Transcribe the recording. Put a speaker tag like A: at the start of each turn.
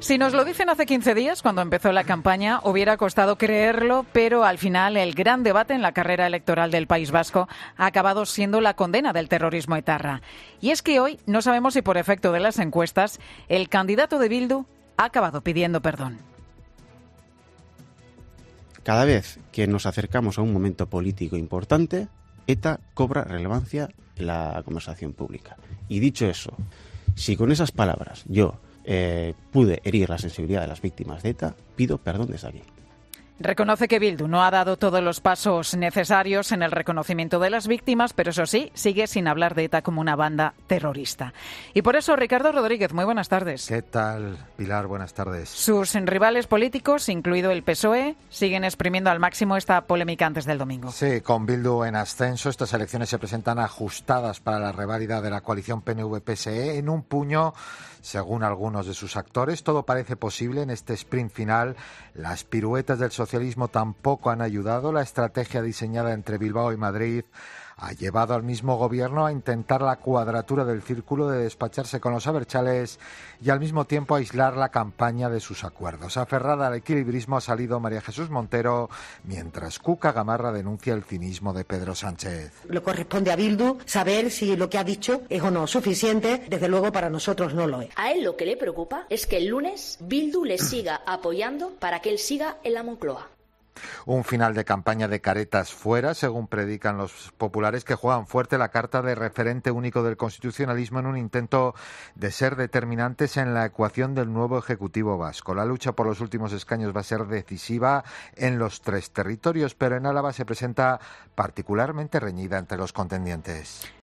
A: Si nos lo dicen hace 15 días, cuando empezó la campaña, hubiera costado creerlo, pero al final el gran debate en la carrera electoral del País Vasco ha acabado siendo la condena del terrorismo etarra. Y es que hoy no sabemos si por efecto de las encuestas el candidato de Bildu ha acabado pidiendo perdón.
B: Cada vez que nos acercamos a un momento político importante, ETA cobra relevancia en la conversación pública. Y dicho eso, si con esas palabras yo pude herir la sensibilidad de las víctimas de ETA, pido perdón desde aquí.
A: Reconoce que Bildu no ha dado todos los pasos necesarios en el reconocimiento de las víctimas, pero eso sí, sigue sin hablar de ETA como una banda terrorista. Y por eso, Ricardo Rodríguez, muy buenas tardes.
C: ¿Qué tal, Pilar? Buenas tardes.
A: Sus rivales políticos, incluido el PSOE, siguen exprimiendo al máximo esta polémica antes del domingo.
C: Sí, con Bildu en ascenso, estas elecciones se presentan ajustadas para la reválida de la coalición PNV-PSE en un puño, según algunos de sus actores. Todo parece posible en este sprint final. Las piruetas del socialismo tampoco han ayudado. La estrategia diseñada entre Bilbao y Madrid ha llevado al mismo gobierno a intentar la cuadratura del círculo de despacharse con los abertzales y al mismo tiempo aislar la campaña de sus acuerdos. Aferrada al equilibrismo ha salido María Jesús Montero, mientras Cuca Gamarra denuncia el cinismo de Pedro Sánchez.
D: Le corresponde a Bildu saber si lo que ha dicho es o no suficiente. Desde luego para nosotros no lo es.
E: A él lo que le preocupa es que el lunes Bildu le siga apoyando para que él siga en la Moncloa.
C: Un final de campaña de caretas fuera, según predican los populares, que juegan fuerte la carta de referente único del constitucionalismo en un intento de ser determinantes en la ecuación del nuevo Ejecutivo vasco. La lucha por los últimos escaños va a ser decisiva en los tres territorios, pero en Álava se presenta particularmente reñida entre los contendientes.